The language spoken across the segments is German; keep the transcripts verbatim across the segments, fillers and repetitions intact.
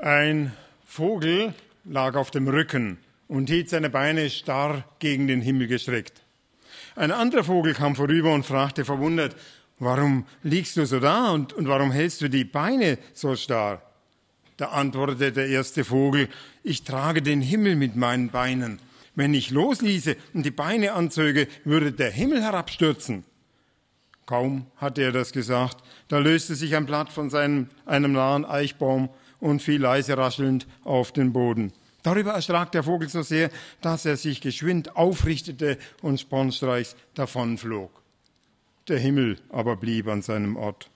Ein Vogel lag auf dem Rücken und hielt seine Beine starr gegen den Himmel gestreckt. Ein anderer Vogel kam vorüber und fragte verwundert: Warum liegst du so da und, und warum hältst du die Beine so starr? Da antwortete der erste Vogel: Ich trage den Himmel mit meinen Beinen. Wenn ich losließe und die Beine anzöge, würde der Himmel herabstürzen. Kaum hatte er das gesagt, da löste sich ein Blatt von seinem, einem nahen Eichbaum und fiel leise raschelnd auf den Boden. Darüber erschrak der Vogel so sehr, dass er sich geschwind aufrichtete und spornstreichs davonflog. Der Himmel aber blieb an seinem Ort.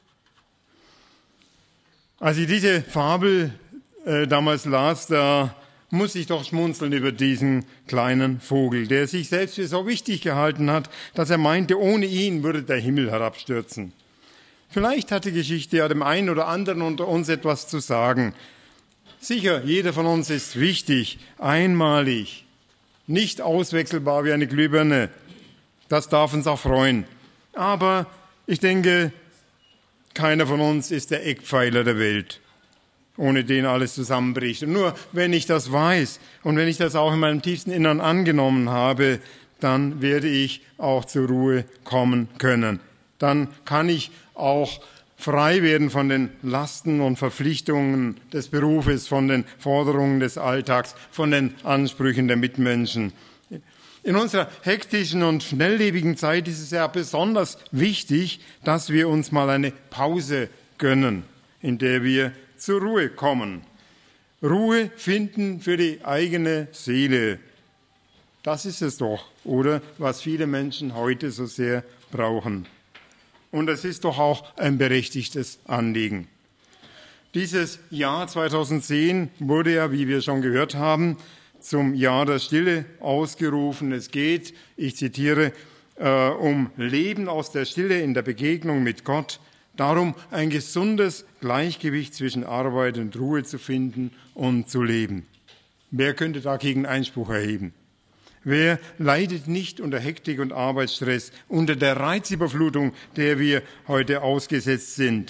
Als ich diese Fabel äh, damals las, da muss ich doch schmunzeln über diesen kleinen Vogel, der sich selbst für so wichtig gehalten hat, dass er meinte, ohne ihn würde der Himmel herabstürzen. Vielleicht hat die Geschichte ja dem einen oder anderen unter uns etwas zu sagen. Sicher, jeder von uns ist wichtig, einmalig, nicht auswechselbar wie eine Glühbirne. Das darf uns auch freuen. Aber ich denke, keiner von uns ist der Eckpfeiler der Welt, ohne den alles zusammenbricht. Und nur wenn ich das weiß und wenn ich das auch in meinem tiefsten Innern angenommen habe, dann werde ich auch zur Ruhe kommen können. Dann kann ich auch frei werden von den Lasten und Verpflichtungen des Berufes, von den Forderungen des Alltags, von den Ansprüchen der Mitmenschen. In unserer hektischen und schnelllebigen Zeit ist es ja besonders wichtig, dass wir uns mal eine Pause gönnen, in der wir zur Ruhe kommen. Ruhe finden für die eigene Seele. Das ist es doch, oder? Was viele Menschen heute so sehr brauchen. Und es ist doch auch ein berechtigtes Anliegen. Dieses Jahr zweitausendzehn wurde ja, wie wir schon gehört haben, zum Jahr der Stille ausgerufen. Es geht, ich zitiere, äh, um Leben aus der Stille in der Begegnung mit Gott, darum ein gesundes Gleichgewicht zwischen Arbeit und Ruhe zu finden und zu leben. Wer könnte dagegen Einspruch erheben? Wer leidet nicht unter Hektik und Arbeitsstress, unter der Reizüberflutung, der wir heute ausgesetzt sind?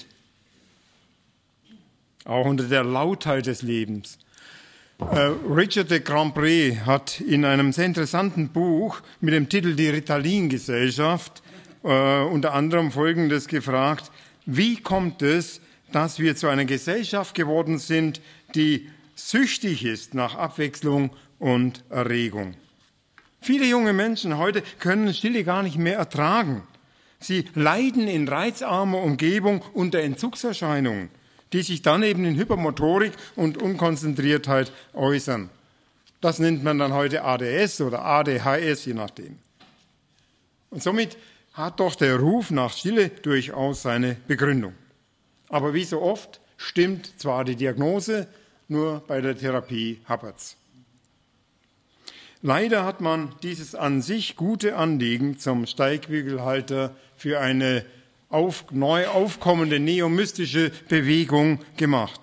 Auch unter der Lautheit des Lebens. Äh, Richard de Cambrai hat in einem sehr interessanten Buch mit dem Titel Die Ritalin-Gesellschaft äh, unter anderem Folgendes gefragt: Wie kommt es, dass wir zu einer Gesellschaft geworden sind, die süchtig ist nach Abwechslung und Erregung? Viele junge Menschen heute können Stille gar nicht mehr ertragen. Sie leiden in reizarmer Umgebung unter Entzugserscheinungen, die sich dann eben in Hypermotorik und Unkonzentriertheit äußern. Das nennt man dann heute A D S oder A D H S, je nachdem. Und somit hat doch der Ruf nach Stille durchaus seine Begründung. Aber wie so oft stimmt zwar die Diagnose, nur bei der Therapie hapert's. Leider hat man dieses an sich gute Anliegen zum Steigbügelhalter für eine auf, neu aufkommende neomystische Bewegung gemacht.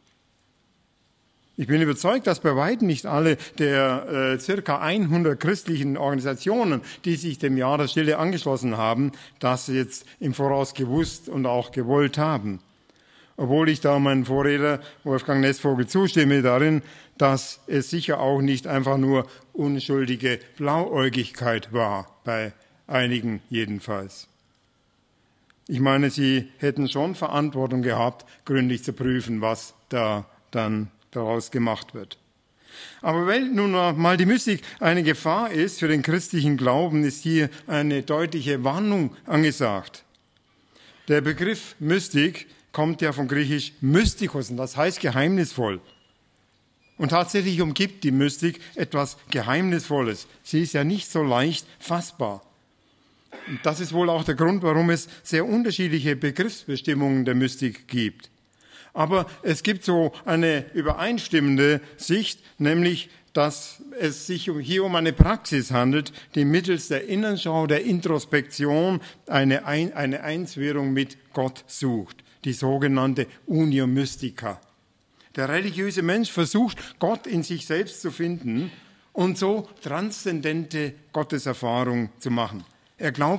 Ich bin überzeugt, dass bei weitem nicht alle der äh, circa hundert christlichen Organisationen, die sich dem Jahr der Stille angeschlossen haben, das jetzt im Voraus gewusst und auch gewollt haben. Obwohl ich da meinem Vorredner Wolfgang Nessvogel zustimme darin, dass es sicher auch nicht einfach nur unschuldige Blauäugigkeit war, bei einigen jedenfalls. Ich meine, sie hätten schon Verantwortung gehabt, gründlich zu prüfen, was da dann daraus gemacht wird. Aber weil nun mal die Mystik eine Gefahr ist für den christlichen Glauben, ist hier eine deutliche Warnung angesagt. Der Begriff Mystik kommt ja von griechisch Mystikos, und das heißt geheimnisvoll. Und tatsächlich umgibt die Mystik etwas Geheimnisvolles. Sie ist ja nicht so leicht fassbar. Und das ist wohl auch der Grund, warum es sehr unterschiedliche Begriffsbestimmungen der Mystik gibt. Aber es gibt so eine übereinstimmende Sicht, nämlich, dass es sich hier um eine Praxis handelt, die mittels der Innenschau, der Introspektion eine, Ein- eine Einswirrung mit Gott sucht. Die sogenannte Unio Mystica. Der religiöse Mensch versucht, Gott in sich selbst zu finden und so transzendente Gotteserfahrung zu machen. Er glaubt,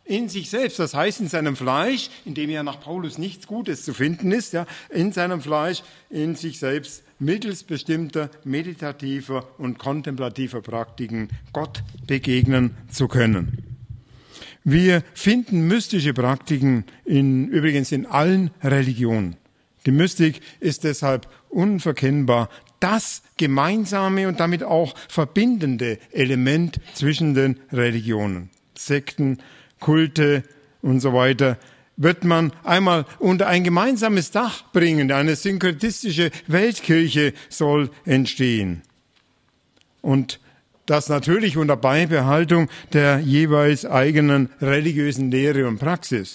in sich selbst, das heißt in seinem Fleisch, in dem ja nach Paulus nichts Gutes zu finden ist, ja, in seinem Fleisch, in sich selbst mittels bestimmter meditativer und kontemplativer Praktiken Gott begegnen zu können. Wir finden mystische Praktiken in, übrigens in allen Religionen. Die Mystik ist deshalb unverkennbar das gemeinsame und damit auch verbindende Element zwischen den Religionen. Sekten, Kulte und so weiter wird man einmal unter ein gemeinsames Dach bringen. Eine synkretistische Weltkirche soll entstehen. Und das natürlich unter Beibehaltung der jeweils eigenen religiösen Lehre und Praxis.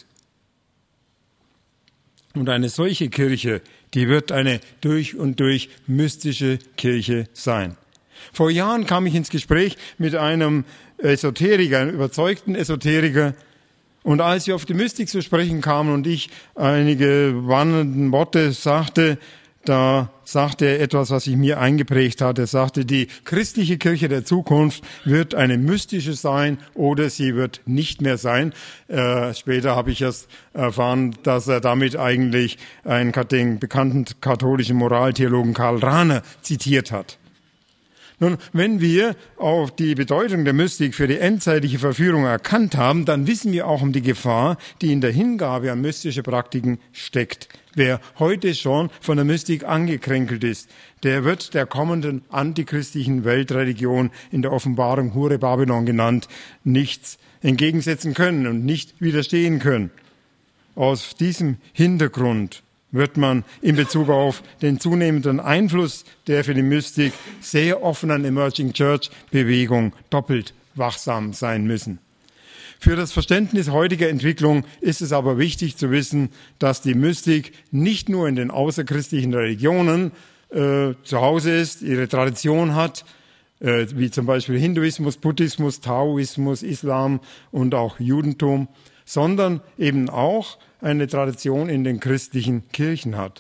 Und eine solche Kirche, die wird eine durch und durch mystische Kirche sein. Vor Jahren kam ich ins Gespräch mit einem Esoteriker, einem überzeugten Esoteriker. Und als wir auf die Mystik zu sprechen kamen und ich einige warnenden Worte sagte, da sagte er etwas, was sich mir eingeprägt hat. Er sagte, die christliche Kirche der Zukunft wird eine mystische sein oder sie wird nicht mehr sein. Äh, später habe ich erst erfahren, dass er damit eigentlich einen, den bekannten katholischen Moraltheologen Karl Rahner zitiert hat. Nun, wenn wir auch die Bedeutung der Mystik für die endzeitliche Verführung erkannt haben, dann wissen wir auch um die Gefahr, die in der Hingabe an mystische Praktiken steckt. Wer heute schon von der Mystik angekränkelt ist, der wird der kommenden antichristlichen Weltreligion, in der Offenbarung Hure Babylon genannt, nichts entgegensetzen können und nicht widerstehen können. Aus diesem Hintergrund wird man in Bezug auf den zunehmenden Einfluss der für die Mystik sehr offenen Emerging Church Bewegung doppelt wachsam sein müssen. Für das Verständnis heutiger Entwicklung ist es aber wichtig zu wissen, dass die Mystik nicht nur in den außerchristlichen Religionen äh, zu Hause ist, ihre Tradition hat, äh, wie zum Beispiel Hinduismus, Buddhismus, Taoismus, Islam und auch Judentum, sondern eben auch eine Tradition in den christlichen Kirchen hat.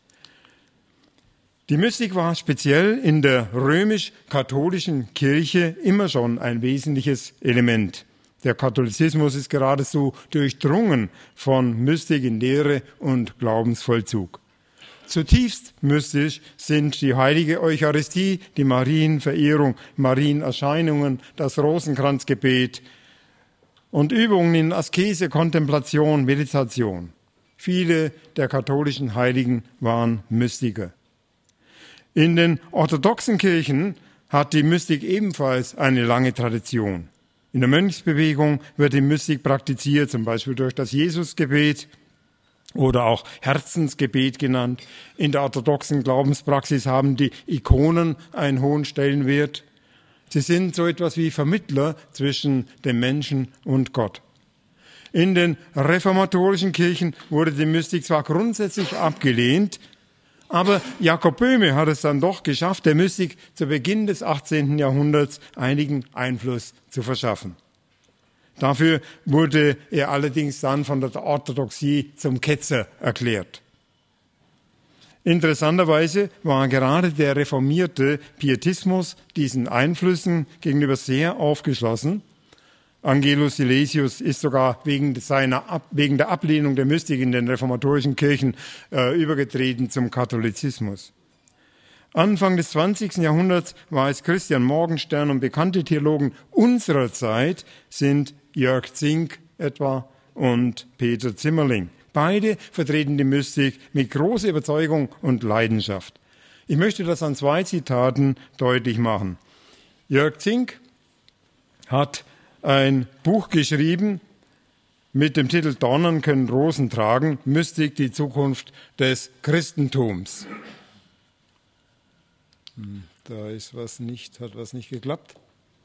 Die Mystik war speziell in der römisch-katholischen Kirche immer schon ein wesentliches Element. Der Katholizismus ist geradezu durchdrungen von Mystik in Lehre und Glaubensvollzug. Zutiefst mystisch sind die heilige Eucharistie, die Marienverehrung, Marienerscheinungen, das Rosenkranzgebet und Übungen in Askese, Kontemplation, Meditation. Viele der katholischen Heiligen waren Mystiker. In den orthodoxen Kirchen hat die Mystik ebenfalls eine lange Tradition. In der Mönchsbewegung wird die Mystik praktiziert, zum Beispiel durch das Jesusgebet oder auch Herzensgebet genannt. In der orthodoxen Glaubenspraxis haben die Ikonen einen hohen Stellenwert. Sie sind so etwas wie Vermittler zwischen dem Menschen und Gott. In den reformatorischen Kirchen wurde die Mystik zwar grundsätzlich abgelehnt, aber Jakob Böhme hat es dann doch geschafft, der Mystik zu Beginn des achtzehnten Jahrhunderts einigen Einfluss zu verschaffen. Dafür wurde er allerdings dann von der Orthodoxie zum Ketzer erklärt. Interessanterweise war gerade der reformierte Pietismus diesen Einflüssen gegenüber sehr aufgeschlossen. Angelus Silesius ist sogar wegen, seiner, wegen der Ablehnung der Mystik in den reformatorischen Kirchen äh, übergetreten zum Katholizismus. Anfang des zwanzigsten Jahrhunderts war es Christian Morgenstern und bekannte Theologen unserer Zeit sind Jörg Zink etwa und Peter Zimmerling. Beide vertreten die Mystik mit großer Überzeugung und Leidenschaft. Ich möchte das an zwei Zitaten deutlich machen. Jörg Zink hat ein Buch geschrieben mit dem Titel Dornen können Rosen tragen, Mystik, die Zukunft des Christentums. Da ist was nicht, hat was nicht geklappt.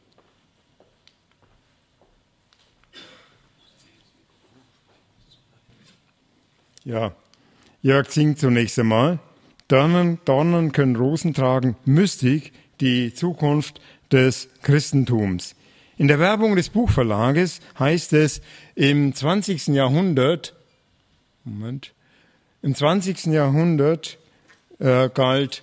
Ja, Jörg Zink zunächst einmal. Dornen, Dornen können Rosen tragen, Mystik, die Zukunft des Christentums. In der Werbung des Buchverlages heißt es, im zwanzigsten Jahrhundert, Moment, im zwanzigsten Jahrhundert äh, galt,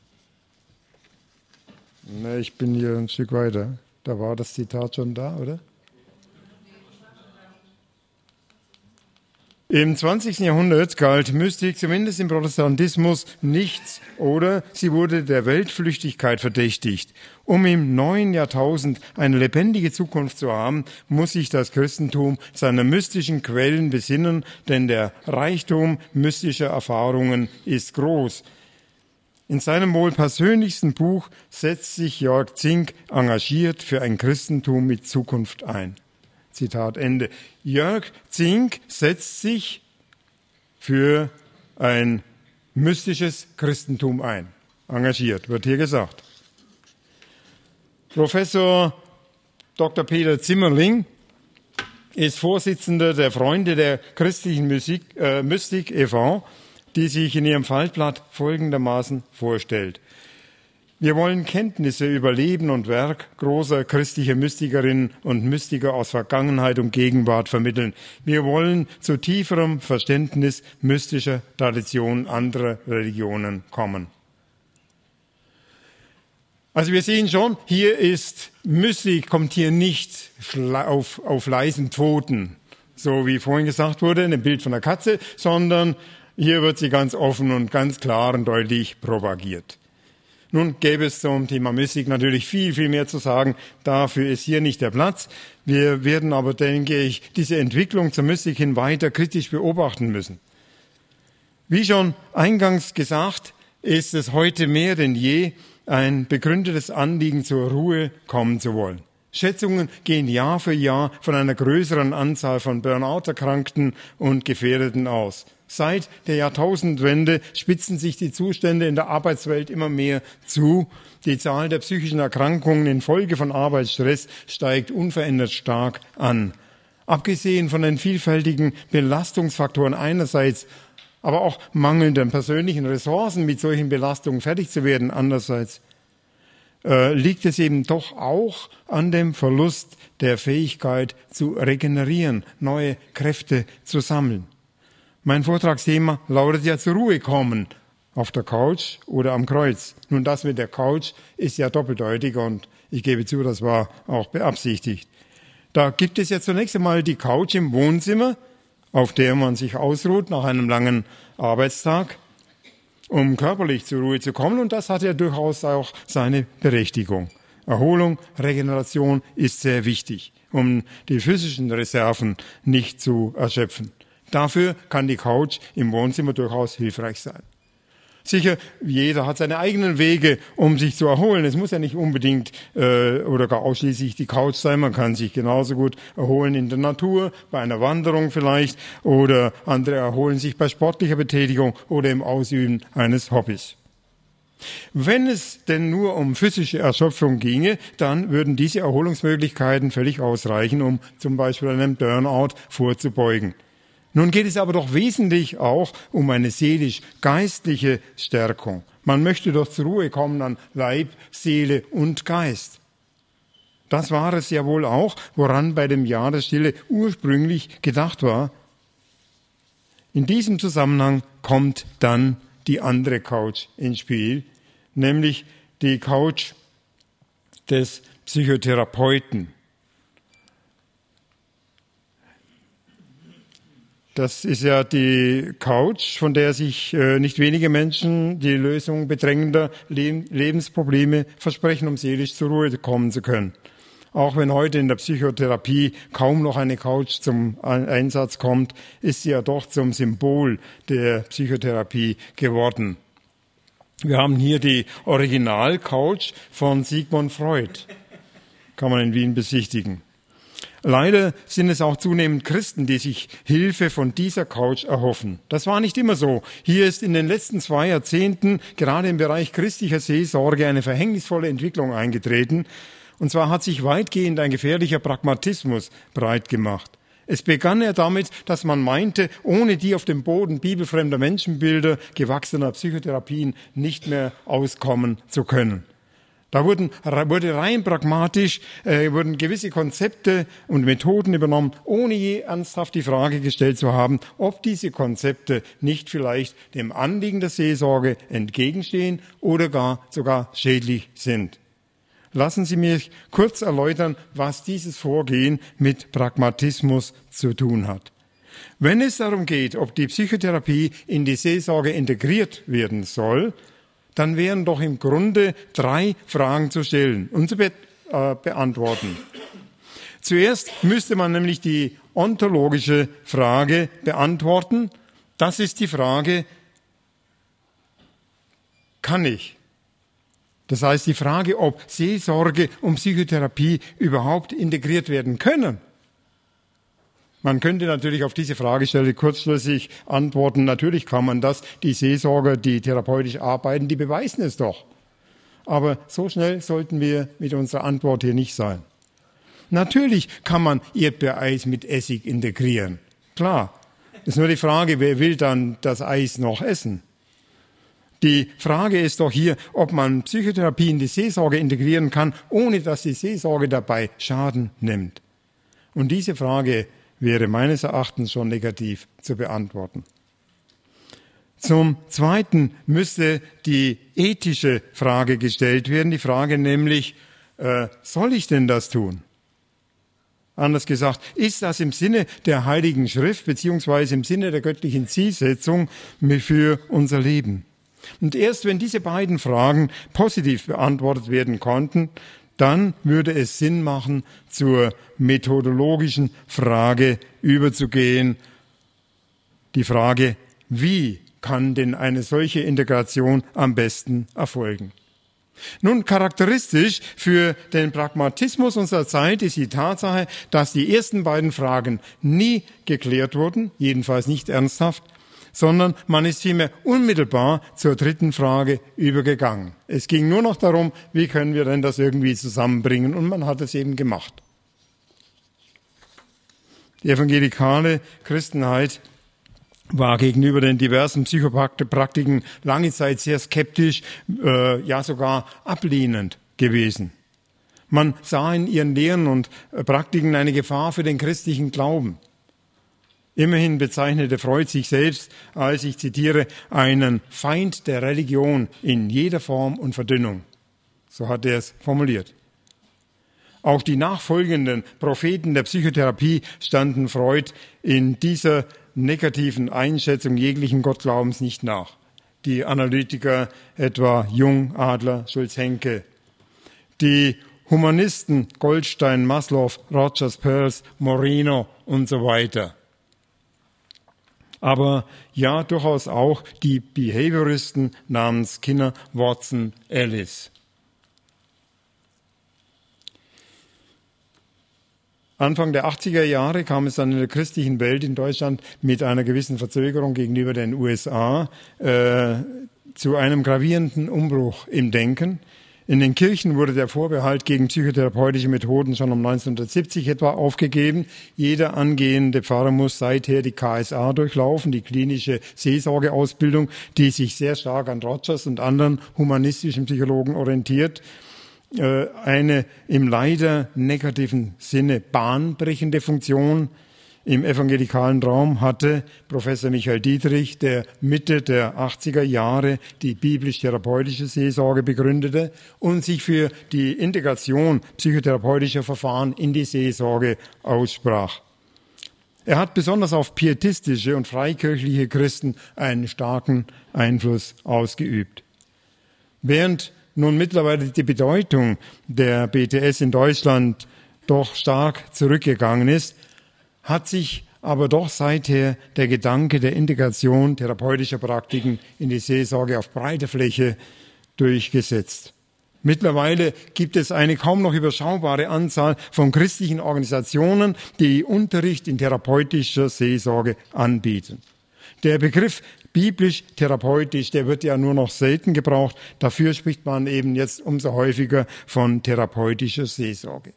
ne, ich bin hier ein Stück weiter, da war das Zitat schon da, oder? Im zwanzigsten Jahrhundert galt Mystik zumindest im Protestantismus nichts oder sie wurde der Weltflüchtigkeit verdächtigt. Um im neuen Jahrtausend eine lebendige Zukunft zu haben, muss sich das Christentum seiner mystischen Quellen besinnen, denn der Reichtum mystischer Erfahrungen ist groß. In seinem wohl persönlichsten Buch setzt sich Jörg Zink engagiert für ein Christentum mit Zukunft ein. Zitat Ende. Jörg Zink setzt sich für ein mystisches Christentum ein. Engagiert, wird hier gesagt. Professor Doktor Peter Zimmerling ist Vorsitzender der Freunde der christlichen Musik, äh, Mystik e V, die sich in ihrem Faltblatt folgendermaßen vorstellt. Wir wollen Kenntnisse über Leben und Werk großer christlicher Mystikerinnen und Mystiker aus Vergangenheit und Gegenwart vermitteln. Wir wollen zu tieferem Verständnis mystischer Traditionen anderer Religionen kommen. Also wir sehen schon, hier ist Mystik, kommt hier nicht auf, auf leisen Pfoten, so wie vorhin gesagt wurde, in dem Bild von der Katze, sondern hier wird sie ganz offen und ganz klar und deutlich propagiert. Nun gäbe es zum Thema Mystik natürlich viel, viel mehr zu sagen. Dafür ist hier nicht der Platz. Wir werden aber, denke ich, diese Entwicklung zur Mystik hin weiter kritisch beobachten müssen. Wie schon eingangs gesagt, ist es heute mehr denn je ein begründetes Anliegen, zur Ruhe kommen zu wollen. Schätzungen gehen Jahr für Jahr von einer größeren Anzahl von Burnout-Erkrankten und Gefährdeten aus. Seit der Jahrtausendwende spitzen sich die Zustände in der Arbeitswelt immer mehr zu. Die Zahl der psychischen Erkrankungen infolge von Arbeitsstress steigt unverändert stark an. Abgesehen von den vielfältigen Belastungsfaktoren einerseits, aber auch mangelnden persönlichen Ressourcen, mit solchen Belastungen fertig zu werden, andererseits, äh, liegt es eben doch auch an dem Verlust der Fähigkeit zu regenerieren, neue Kräfte zu sammeln. Mein Vortragsthema lautet ja zur Ruhe kommen, auf der Couch oder am Kreuz. Nun, das mit der Couch ist ja doppeldeutig und ich gebe zu, das war auch beabsichtigt. Da gibt es ja zunächst einmal die Couch im Wohnzimmer, auf der man sich ausruht nach einem langen Arbeitstag, um körperlich zur Ruhe zu kommen. Und das hat ja durchaus auch seine Berechtigung. Erholung, Regeneration ist sehr wichtig, um die physischen Reserven nicht zu erschöpfen. Dafür kann die Couch im Wohnzimmer durchaus hilfreich sein. Sicher, jeder hat seine eigenen Wege, um sich zu erholen. Es muss ja nicht unbedingt äh, oder gar ausschließlich die Couch sein. Man kann sich genauso gut erholen in der Natur, bei einer Wanderung vielleicht, oder andere erholen sich bei sportlicher Betätigung oder im Ausüben eines Hobbys. Wenn es denn nur um physische Erschöpfung ginge, dann würden diese Erholungsmöglichkeiten völlig ausreichen, um zum Beispiel einem Burnout vorzubeugen. Nun geht es aber doch wesentlich auch um eine seelisch-geistliche Stärkung. Man möchte doch zur Ruhe kommen an Leib, Seele und Geist. Das war es ja wohl auch, woran bei dem Jahr der Stille ursprünglich gedacht war. In diesem Zusammenhang kommt dann die andere Couch ins Spiel, nämlich die Couch des Psychotherapeuten. Das ist ja die Couch, von der sich äh, nicht wenige Menschen die Lösung bedrängender Le- Lebensprobleme versprechen, um seelisch zur Ruhe kommen zu können. Auch wenn heute in der Psychotherapie kaum noch eine Couch zum Einsatz kommt, ist sie ja doch zum Symbol der Psychotherapie geworden. Wir haben hier die Original-Couch von Sigmund Freud. Kann man in Wien besichtigen. Leider sind es auch zunehmend Christen, die sich Hilfe von dieser Couch erhoffen. Das war nicht immer so. Hier ist in den letzten zwei Jahrzehnten gerade im Bereich christlicher Seelsorge eine verhängnisvolle Entwicklung eingetreten. Und zwar hat sich weitgehend ein gefährlicher Pragmatismus breit gemacht. Es begann ja damit, dass man meinte, ohne die auf dem Boden bibelfremder Menschenbilder gewachsener Psychotherapien nicht mehr auskommen zu können. Da wurden, wurde rein pragmatisch, äh, wurden gewisse Konzepte und Methoden übernommen, ohne je ernsthaft die Frage gestellt zu haben, ob diese Konzepte nicht vielleicht dem Anliegen der Seelsorge entgegenstehen oder gar sogar schädlich sind. Lassen Sie mich kurz erläutern, was dieses Vorgehen mit Pragmatismus zu tun hat. Wenn es darum geht, ob die Psychotherapie in die Seelsorge integriert werden soll, dann wären doch im Grunde drei Fragen zu stellen und zu be- äh, beantworten. Zuerst müsste man nämlich die ontologische Frage beantworten. Das ist die Frage, kann ich? Das heißt die Frage, ob Seelsorge und Psychotherapie überhaupt integriert werden können. Man könnte natürlich auf diese Fragestelle kurzschlüssig antworten, natürlich kann man das, die Seelsorger, die therapeutisch arbeiten, die beweisen es doch. Aber so schnell sollten wir mit unserer Antwort hier nicht sein. Natürlich kann man Erdbeereis mit Essig integrieren. Klar. Ist nur die Frage, wer will dann das Eis noch essen? Die Frage ist doch hier, ob man Psychotherapie in die Seelsorge integrieren kann, ohne dass die Seelsorge dabei Schaden nimmt. Und diese Frage wäre meines Erachtens schon negativ zu beantworten. Zum Zweiten müsste die ethische Frage gestellt werden, die Frage nämlich, äh, soll ich denn das tun? Anders gesagt, ist das im Sinne der Heiligen Schrift beziehungsweise im Sinne der göttlichen Zielsetzung für unser Leben? Und erst wenn diese beiden Fragen positiv beantwortet werden konnten, dann würde es Sinn machen, zur methodologischen Frage überzugehen. Die Frage, wie kann denn eine solche Integration am besten erfolgen? Nun, charakteristisch für den Pragmatismus unserer Zeit ist die Tatsache, dass die ersten beiden Fragen nie geklärt wurden, jedenfalls nicht ernsthaft, sondern man ist vielmehr unmittelbar zur dritten Frage übergegangen. Es ging nur noch darum, wie können wir denn das irgendwie zusammenbringen, und man hat es eben gemacht. Die evangelikale Christenheit war gegenüber den diversen Psychopraktiken lange Zeit sehr skeptisch, äh, ja sogar ablehnend gewesen. Man sah in ihren Lehren und Praktiken eine Gefahr für den christlichen Glauben. Immerhin bezeichnete Freud sich selbst als, ich zitiere, einen Feind der Religion in jeder Form und Verdünnung. So hat er es formuliert. Auch die nachfolgenden Propheten der Psychotherapie standen Freud in dieser negativen Einschätzung jeglichen Gottglaubens nicht nach. Die Analytiker etwa Jung, Adler, Schulz-Henke. Die Humanisten Goldstein, Maslow, Rogers, Peirce, Moreno und so weiter. Aber ja, durchaus auch die Behavioristen namens Skinner, Watson, Ellis. Anfang der achtziger Jahre kam es dann in der christlichen Welt in Deutschland mit einer gewissen Verzögerung gegenüber den U S A äh, zu einem gravierenden Umbruch im Denken. In den Kirchen wurde der Vorbehalt gegen psychotherapeutische Methoden schon um neunzehnhundertsiebzig etwa aufgegeben. Jeder angehende Pfarrer muss seither die K S A durchlaufen, die klinische Seelsorgeausbildung, die sich sehr stark an Rogers und anderen humanistischen Psychologen orientiert. Eine im leider negativen Sinne bahnbrechende Funktion im evangelikalen Raum hatte Professor Michael Dietrich, der Mitte der achtziger Jahre die biblisch-therapeutische Seelsorge begründete und sich für die Integration psychotherapeutischer Verfahren in die Seelsorge aussprach. Er hat besonders auf pietistische und freikirchliche Christen einen starken Einfluss ausgeübt. Während nun mittlerweile die Bedeutung der B T S in Deutschland doch stark zurückgegangen ist, hat sich aber doch seither der Gedanke der Integration therapeutischer Praktiken in die Seelsorge auf breiter Fläche durchgesetzt. Mittlerweile gibt es eine kaum noch überschaubare Anzahl von christlichen Organisationen, die Unterricht in therapeutischer Seelsorge anbieten. Der Begriff biblisch-therapeutisch, der wird ja nur noch selten gebraucht. Dafür spricht man eben jetzt umso häufiger von therapeutischer Seelsorge.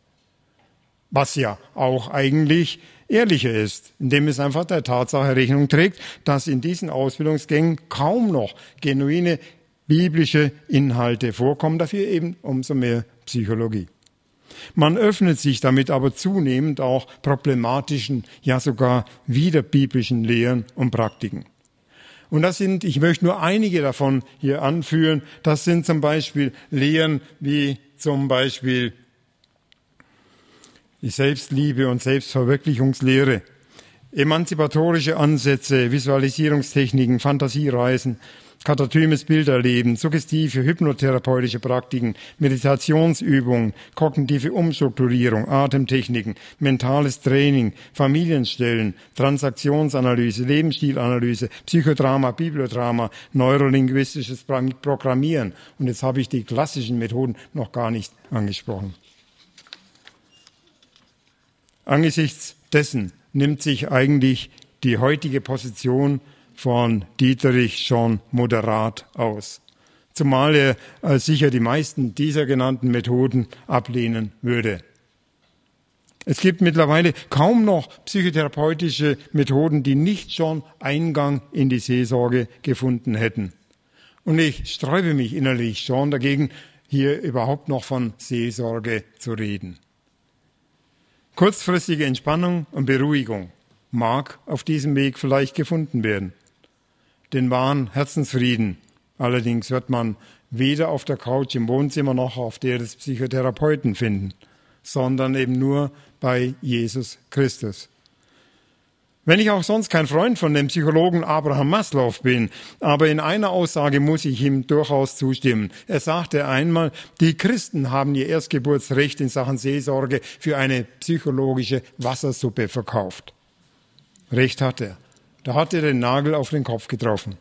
Was ja auch eigentlich ehrlicher ist, indem es einfach der Tatsache Rechnung trägt, dass in diesen Ausbildungsgängen kaum noch genuine biblische Inhalte vorkommen, dafür eben umso mehr Psychologie. Man öffnet sich damit aber zunehmend auch problematischen, ja sogar widerbiblischen Lehren und Praktiken. Und das sind, ich möchte nur einige davon hier anführen, das sind zum Beispiel Lehren wie zum Beispiel die Selbstliebe und Selbstverwirklichungslehre. Emanzipatorische Ansätze, Visualisierungstechniken, Fantasiereisen, katatymes Bilderleben, suggestive hypnotherapeutische Praktiken, Meditationsübungen, kognitive Umstrukturierung, Atemtechniken, mentales Training, Familienstellen, Transaktionsanalyse, Lebensstilanalyse, Psychodrama, Bibliodrama, neurolinguistisches Programmieren. Und jetzt habe ich die klassischen Methoden noch gar nicht angesprochen. Angesichts dessen nimmt sich eigentlich die heutige Position von Dieterich schon moderat aus, zumal er äh, sicher die meisten dieser genannten Methoden ablehnen würde. Es gibt mittlerweile kaum noch psychotherapeutische Methoden, die nicht schon Eingang in die Seelsorge gefunden hätten. Und ich sträube mich innerlich schon dagegen, hier überhaupt noch von Seelsorge zu reden. Kurzfristige Entspannung und Beruhigung mag auf diesem Weg vielleicht gefunden werden. Den wahren Herzensfrieden allerdings wird man weder auf der Couch im Wohnzimmer noch auf der des Psychotherapeuten finden, sondern eben nur bei Jesus Christus. Wenn ich auch sonst kein Freund von dem Psychologen Abraham Maslow bin, aber in einer Aussage muss ich ihm durchaus zustimmen. Er sagte einmal, die Christen haben ihr Erstgeburtsrecht in Sachen Seelsorge für eine psychologische Wassersuppe verkauft. Recht hat er. Da hat er den Nagel auf den Kopf getroffen.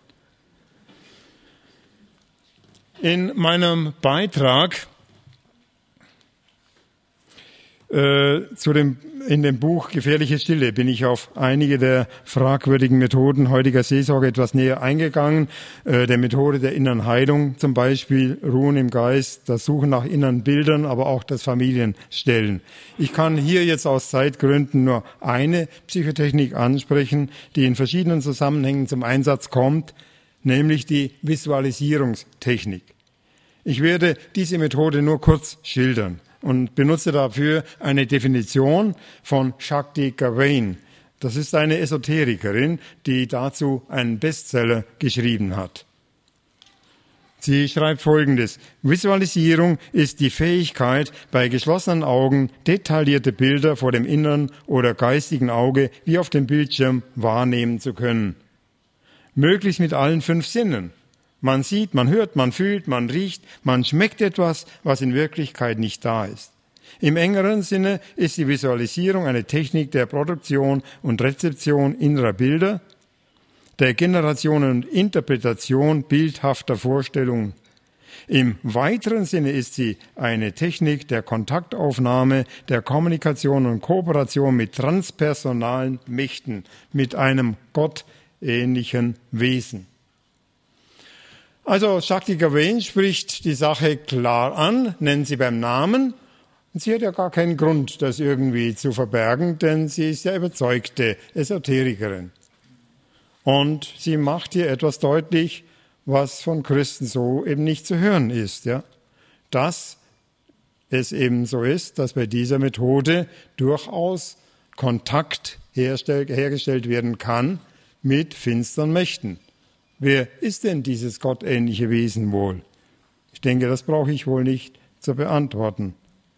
In meinem Beitrag äh, zu dem, in dem Buch Gefährliche Stille bin ich auf einige der fragwürdigen Methoden heutiger Seelsorge etwas näher eingegangen. Äh, der Methode der inneren Heilung zum Beispiel, Ruhen im Geist, das Suchen nach inneren Bildern, aber auch das Familienstellen. Ich kann hier jetzt aus Zeitgründen nur eine Psychotechnik ansprechen, die in verschiedenen Zusammenhängen zum Einsatz kommt, nämlich die Visualisierungstechnik. Ich werde diese Methode nur kurz schildern und benutze dafür eine Definition von Shakti Gawain. Das ist eine Esoterikerin, die dazu einen Bestseller geschrieben hat. Sie schreibt Folgendes: Visualisierung ist die Fähigkeit, bei geschlossenen Augen detaillierte Bilder vor dem inneren oder geistigen Auge wie auf dem Bildschirm wahrnehmen zu können. Möglichst mit allen fünf Sinnen. Man sieht, man hört, man fühlt, man riecht, man schmeckt etwas, was in Wirklichkeit nicht da ist. Im engeren Sinne ist die Visualisierung eine Technik der Produktion und Rezeption innerer Bilder, der Generation und Interpretation bildhafter Vorstellungen. Im weiteren Sinne ist sie eine Technik der Kontaktaufnahme, der Kommunikation und Kooperation mit transpersonalen Mächten, mit einem gottähnlichen Wesen. Also Shakti Gawain spricht die Sache klar an, nennt sie beim Namen. Und sie hat ja gar keinen Grund, das irgendwie zu verbergen, denn sie ist ja überzeugte Esoterikerin. Und sie macht hier etwas deutlich, was von Christen so eben nicht zu hören ist, ja. Dass es eben so ist, dass bei dieser Methode durchaus Kontakt herstell, hergestellt werden kann mit finsteren Mächten. Wer ist denn dieses gottähnliche Wesen wohl? Ich denke, das brauche ich wohl nicht zu beantworten.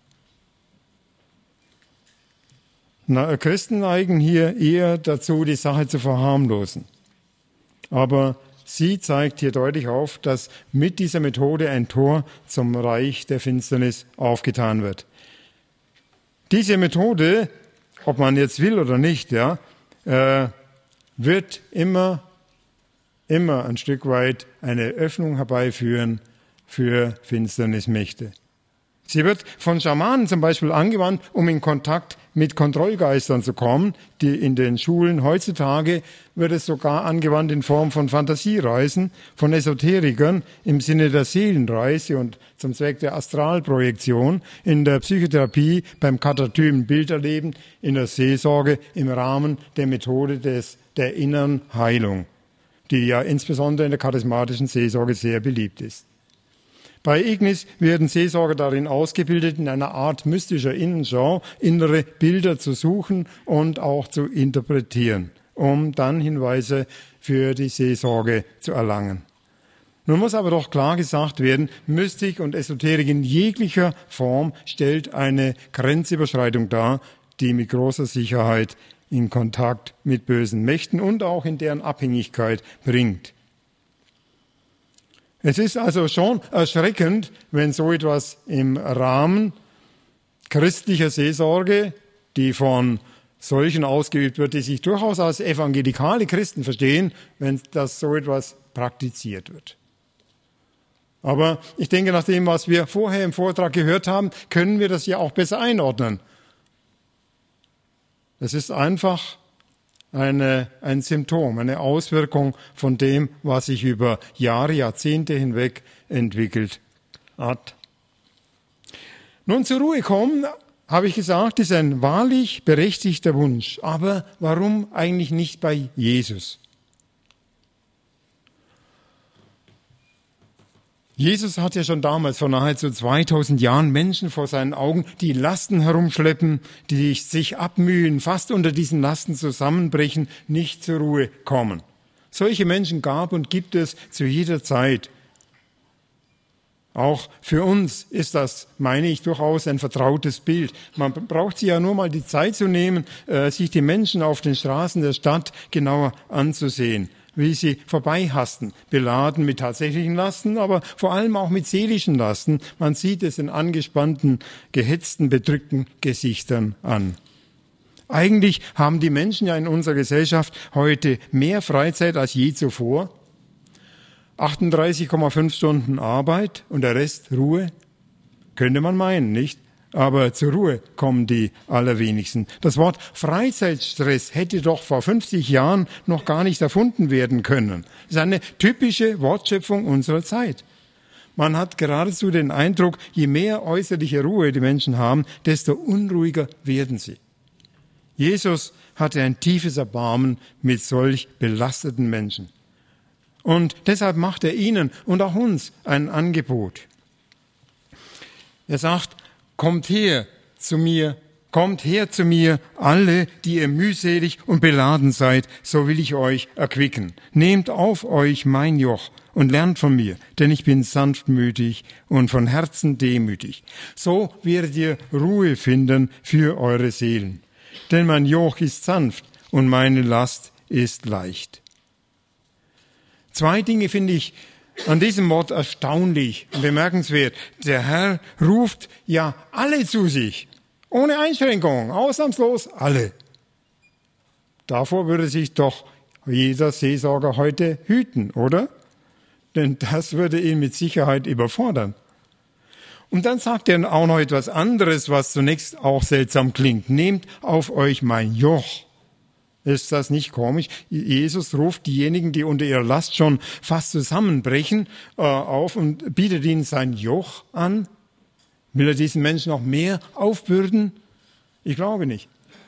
Na, Christen neigen hier eher dazu, die Sache zu verharmlosen. Aber sie zeigt hier deutlich auf, dass mit dieser Methode ein Tor zum Reich der Finsternis aufgetan wird. Diese Methode, ob man jetzt will oder nicht, ja, äh, wird immer immer ein Stück weit eine Öffnung herbeiführen für Finsternismächte. Sie wird von Schamanen zum Beispiel angewandt, um in Kontakt mit Kontrollgeistern zu kommen. Die in den Schulen heutzutage wird es sogar angewandt in Form von Fantasiereisen, von Esoterikern im Sinne der Seelenreise und zum Zweck der Astralprojektion, in der Psychotherapie, beim katatymen Bilderleben, in der Seelsorge im Rahmen der Methode des, der inneren Heilung, die ja insbesondere in der charismatischen Seelsorge sehr beliebt ist. Bei Ignis werden Seelsorger darin ausgebildet, in einer Art mystischer Innenschau innere Bilder zu suchen und auch zu interpretieren, um dann Hinweise für die Seelsorge zu erlangen. Nun muss aber doch klar gesagt werden, Mystik und Esoterik in jeglicher Form stellt eine Grenzüberschreitung dar, die mit großer Sicherheit in Kontakt mit bösen Mächten und auch in deren Abhängigkeit bringt. Es ist also schon erschreckend, wenn so etwas im Rahmen christlicher Seelsorge, die von solchen ausgeübt wird, die sich durchaus als evangelikale Christen verstehen, wenn das so etwas praktiziert wird. Aber ich denke, nach dem, was wir vorher im Vortrag gehört haben, können wir das ja auch besser einordnen. Es ist einfach eine, ein Symptom, eine Auswirkung von dem, was sich über Jahre, Jahrzehnte hinweg entwickelt hat. Nun, zur Ruhe kommen, habe ich gesagt, ist ein wahrlich berechtigter Wunsch. Aber warum eigentlich nicht bei Jesus? Jesus hat ja schon damals, vor nahezu zweitausend Jahren, Menschen vor seinen Augen, die Lasten herumschleppen, die sich abmühen, fast unter diesen Lasten zusammenbrechen, nicht zur Ruhe kommen. Solche Menschen gab und gibt es zu jeder Zeit. Auch für uns ist das, meine ich, durchaus ein vertrautes Bild. Man braucht sich ja nur mal die Zeit zu nehmen, sich die Menschen auf den Straßen der Stadt genauer anzusehen, wie sie vorbeihasten, beladen mit tatsächlichen Lasten, aber vor allem auch mit seelischen Lasten. Man sieht es in angespannten, gehetzten, bedrückten Gesichtern an. Eigentlich haben die Menschen ja in unserer Gesellschaft heute mehr Freizeit als je zuvor. achtunddreißig Komma fünf Stunden Arbeit und der Rest Ruhe. Könnte man meinen, nicht? Aber zur Ruhe kommen die allerwenigsten. Das Wort Freizeitstress hätte doch vor fünfzig Jahren noch gar nicht erfunden werden können. Das ist eine typische Wortschöpfung unserer Zeit. Man hat geradezu den Eindruck, je mehr äußerliche Ruhe die Menschen haben, desto unruhiger werden sie. Jesus hatte ein tiefes Erbarmen mit solch belasteten Menschen. Und deshalb macht er ihnen und auch uns ein Angebot. Er sagt, kommt her zu mir, kommt her zu mir, alle, die ihr mühselig und beladen seid, so will ich euch erquicken. Nehmt auf euch mein Joch und lernt von mir, denn ich bin sanftmütig und von Herzen demütig. So werdet ihr Ruhe finden für eure Seelen. Denn mein Joch ist sanft und meine Last ist leicht. Zwei Dinge finde ich an diesem Wort erstaunlich und bemerkenswert. Der Herr ruft ja alle zu sich, ohne Einschränkung, ausnahmslos alle. Davor würde sich doch jeder Seelsorger heute hüten, oder? Denn das würde ihn mit Sicherheit überfordern. Und dann sagt er auch noch etwas anderes, was zunächst auch seltsam klingt. Nehmt auf euch mein Joch. Ist das nicht komisch? Jesus ruft diejenigen, die unter ihrer Last schon fast zusammenbrechen, auf und bietet ihnen sein Joch an. Will er diesen Menschen noch mehr aufbürden? Ich glaube nicht.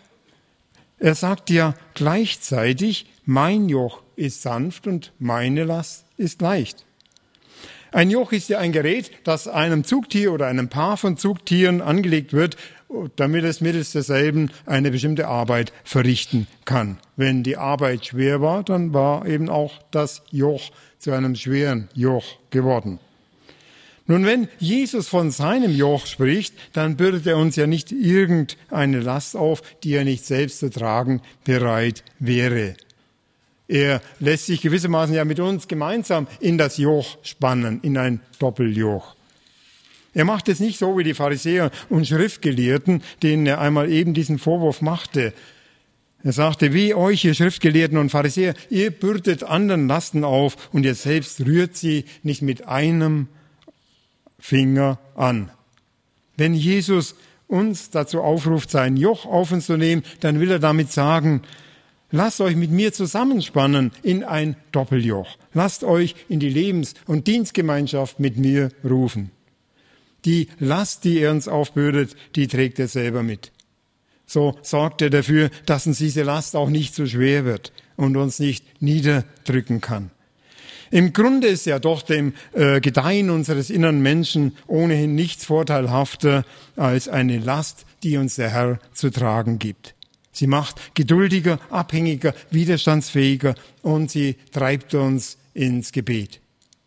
Er sagt ja gleichzeitig, mein Joch ist sanft und meine Last ist leicht. Ein Joch ist ja ein Gerät, das einem Zugtier oder einem Paar von Zugtieren angelegt wird, damit es mittels derselben eine bestimmte Arbeit verrichten kann. Wenn die Arbeit schwer war, dann war eben auch das Joch zu einem schweren Joch geworden. Nun, wenn Jesus von seinem Joch spricht, dann bürdet er uns ja nicht irgendeine Last auf, die er nicht selbst zu tragen bereit wäre. Er lässt sich gewissermaßen ja mit uns gemeinsam in das Joch spannen, in ein Doppeljoch. Er macht es nicht so wie die Pharisäer und Schriftgelehrten, denen er einmal eben diesen Vorwurf machte. Er sagte, wie euch, ihr Schriftgelehrten und Pharisäer, ihr bürdet anderen Lasten auf und ihr selbst rührt sie nicht mit einem Finger an. Wenn Jesus uns dazu aufruft, sein Joch auf uns zu nehmen, dann will er damit sagen, lasst euch mit mir zusammenspannen in ein Doppeljoch. Lasst euch in die Lebens- und Dienstgemeinschaft mit mir rufen. Die Last, die er uns aufbürdet, die trägt er selber mit. So sorgt er dafür, dass uns diese Last auch nicht so schwer wird und uns nicht niederdrücken kann. Im Grunde ist ja doch dem äh, Gedeihen unseres inneren Menschen ohnehin nichts vorteilhafter als eine Last, die uns der Herr zu tragen gibt. Sie macht geduldiger, abhängiger, widerstandsfähiger und sie treibt uns ins Gebet.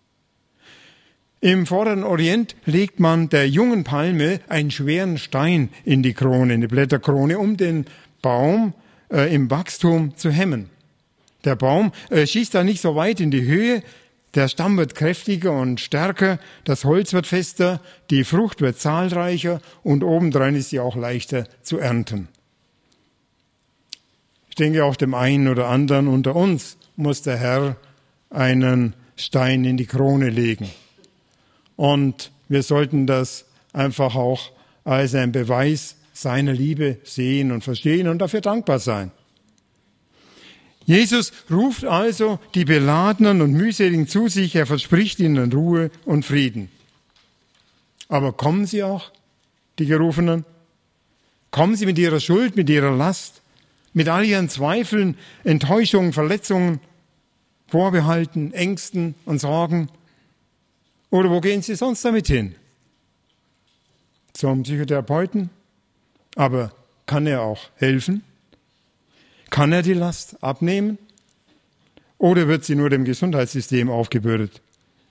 Im Vorderen Orient legt man der jungen Palme einen schweren Stein in die Krone, in die Blätterkrone, um den Baum äh, im Wachstum zu hemmen. Der Baum äh, schießt da nicht so weit in die Höhe, der Stamm wird kräftiger und stärker, das Holz wird fester, die Frucht wird zahlreicher und obendrein ist sie auch leichter zu ernten. Ich denke, auch dem einen oder anderen unter uns muss der Herr einen Stein in die Krone legen. Und wir sollten das einfach auch als ein Beweis seiner Liebe sehen und verstehen und dafür dankbar sein. Jesus ruft also die Beladenen und Mühseligen zu sich, er verspricht ihnen Ruhe und Frieden. Aber kommen sie auch, die Gerufenen? Kommen sie mit ihrer Schuld, mit ihrer Last, mit all ihren Zweifeln, Enttäuschungen, Verletzungen, Vorbehalten, Ängsten und Sorgen? Oder wo gehen sie sonst damit hin? Zum Psychotherapeuten? Aber kann er auch helfen? Kann er die Last abnehmen? Oder wird sie nur dem Gesundheitssystem aufgebürdet?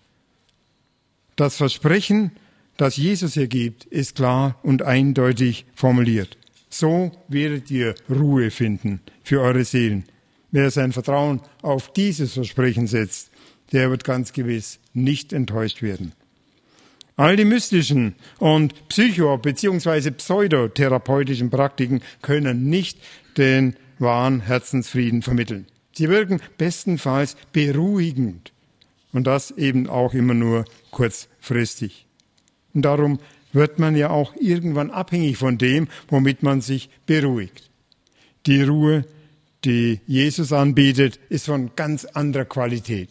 Das Versprechen, das Jesus hier gibt, ist klar und eindeutig formuliert. So werdet ihr Ruhe finden für eure Seelen. Wer sein Vertrauen auf dieses Versprechen setzt, der wird ganz gewiss nicht enttäuscht werden. All die mystischen und psycho- bzw. pseudotherapeutischen Praktiken können nicht den wahren Herzensfrieden vermitteln. Sie wirken bestenfalls beruhigend und das eben auch immer nur kurzfristig. Und darum wird man ja auch irgendwann abhängig von dem, womit man sich beruhigt. Die Ruhe, die Jesus anbietet, ist von ganz anderer Qualität.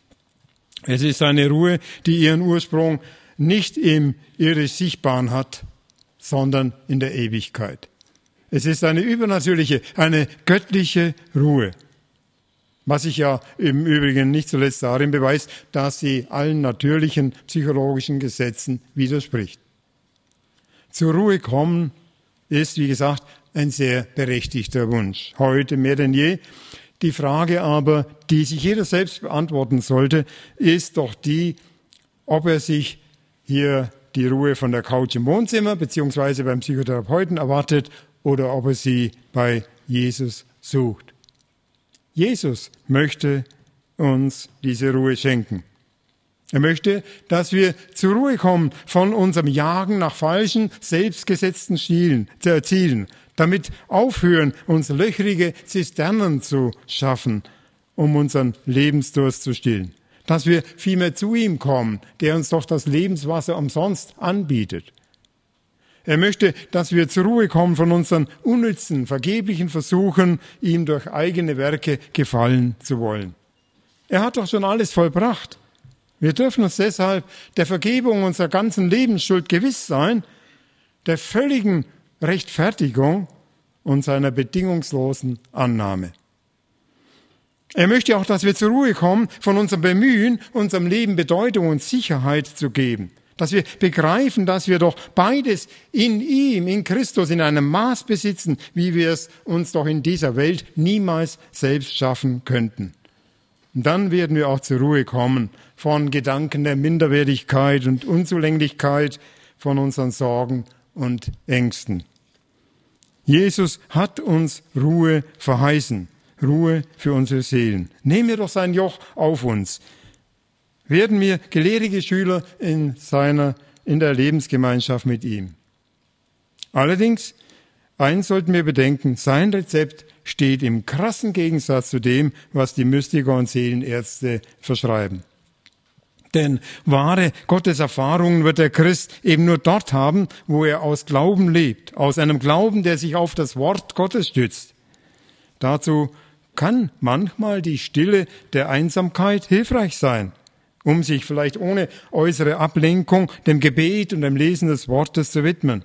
Es ist eine Ruhe, die ihren Ursprung nicht im irdisch Sichtbaren hat, sondern in der Ewigkeit. Es ist eine übernatürliche, eine göttliche Ruhe, was sich ja im Übrigen nicht zuletzt darin beweist, dass sie allen natürlichen psychologischen Gesetzen widerspricht. Zur Ruhe kommen ist, wie gesagt, ein sehr berechtigter Wunsch, heute mehr denn je. Die Frage aber, die sich jeder selbst beantworten sollte, ist doch die, ob er sich hier die Ruhe von der Couch im Wohnzimmer beziehungsweise beim Psychotherapeuten erwartet oder ob er sie bei Jesus sucht. Jesus möchte uns diese Ruhe schenken. Er möchte, dass wir zur Ruhe kommen von unserem Jagen nach falschen, selbstgesetzten Zielen, Zielen, damit aufhören, uns löchrige Zisternen zu schaffen, um unseren Lebensdurst zu stillen. Dass wir vielmehr zu ihm kommen, der uns doch das Lebenswasser umsonst anbietet. Er möchte, dass wir zur Ruhe kommen von unseren unnützen, vergeblichen Versuchen, ihm durch eigene Werke gefallen zu wollen. Er hat doch schon alles vollbracht. Wir dürfen uns deshalb der Vergebung unserer ganzen Lebensschuld gewiss sein, der völligen Rechtfertigung und seiner bedingungslosen Annahme. Er möchte auch, dass wir zur Ruhe kommen von unserem Bemühen, unserem Leben Bedeutung und Sicherheit zu geben. Dass wir begreifen, dass wir doch beides in ihm, in Christus, in einem Maß besitzen, wie wir es uns doch in dieser Welt niemals selbst schaffen könnten. Und dann werden wir auch zur Ruhe kommen von Gedanken der Minderwertigkeit und Unzulänglichkeit, von unseren Sorgen und Ängsten. Jesus hat uns Ruhe verheißen, Ruhe für unsere Seelen. Nehmen wir doch sein Joch auf uns. Werden wir gelehrige Schüler in seiner, in der Lebensgemeinschaft mit ihm. Allerdings, eins sollten wir bedenken, sein Rezept steht im krassen Gegensatz zu dem, was die Mystiker und Seelenärzte verschreiben. Denn wahre Gotteserfahrungen wird der Christ eben nur dort haben, wo er aus Glauben lebt, aus einem Glauben, der sich auf das Wort Gottes stützt. Dazu kann manchmal die Stille der Einsamkeit hilfreich sein, um sich vielleicht ohne äußere Ablenkung dem Gebet und dem Lesen des Wortes zu widmen.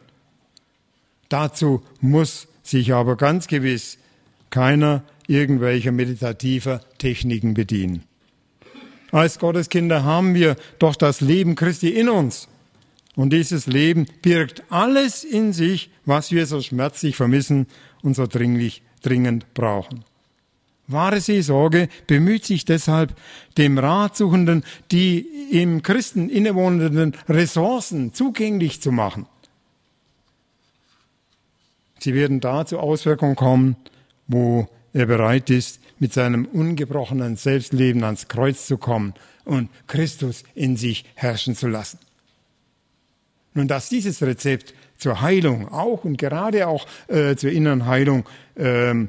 Dazu muss sich aber ganz gewiss keiner irgendwelcher meditativer Techniken bedienen. Als Gotteskinder haben wir doch das Leben Christi in uns. Und dieses Leben birgt alles in sich, was wir so schmerzlich vermissen und so dringlich, dringend brauchen. Wahre Seelsorge bemüht sich deshalb, dem Ratsuchenden die im Christen innewohnenden Ressourcen zugänglich zu machen. Sie werden da zur Auswirkung kommen, wo er bereit ist, mit seinem ungebrochenen Selbstleben ans Kreuz zu kommen und Christus in sich herrschen zu lassen. Nun, dass dieses Rezept zur Heilung auch und gerade auch äh, zur inneren Heilung ähm,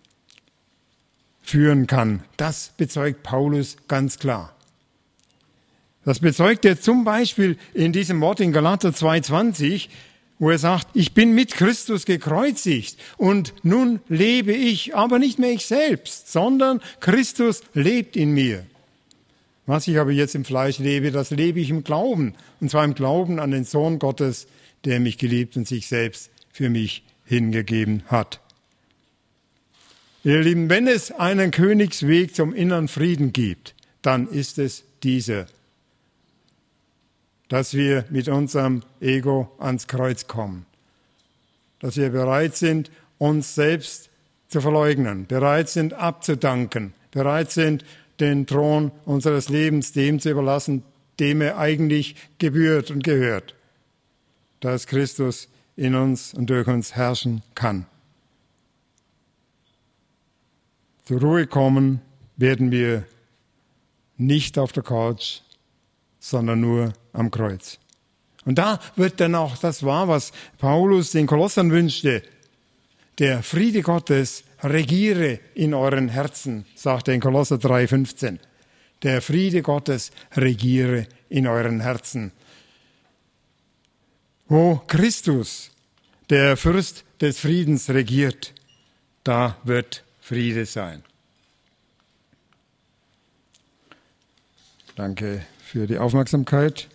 führen kann, das bezeugt Paulus ganz klar. Das bezeugt er zum Beispiel in diesem Wort in Galater zwei zwanzig, wo er sagt, ich bin mit Christus gekreuzigt und nun lebe ich, aber nicht mehr ich selbst, sondern Christus lebt in mir. Was ich aber jetzt im Fleisch lebe, das lebe ich im Glauben, und zwar im Glauben an den Sohn Gottes, der mich geliebt und sich selbst für mich hingegeben hat. Ihr Lieben, wenn es einen Königsweg zum inneren Frieden gibt, dann ist es dieser, dass wir mit unserem Ego ans Kreuz kommen, dass wir bereit sind, uns selbst zu verleugnen, bereit sind, abzudanken, bereit sind, den Thron unseres Lebens dem zu überlassen, dem er eigentlich gebührt und gehört, dass Christus in uns und durch uns herrschen kann. Zur Ruhe kommen werden wir nicht auf der Couch, sondern nur am Kreuz. Und da wird dann auch das wahr, was Paulus den Kolossern wünschte. Der Friede Gottes regiere in euren Herzen, sagt er in Kolosser drei fünfzehn. Der Friede Gottes regiere in euren Herzen. Wo Christus, der Fürst des Friedens, regiert, da wird Friede sein. Danke für die Aufmerksamkeit.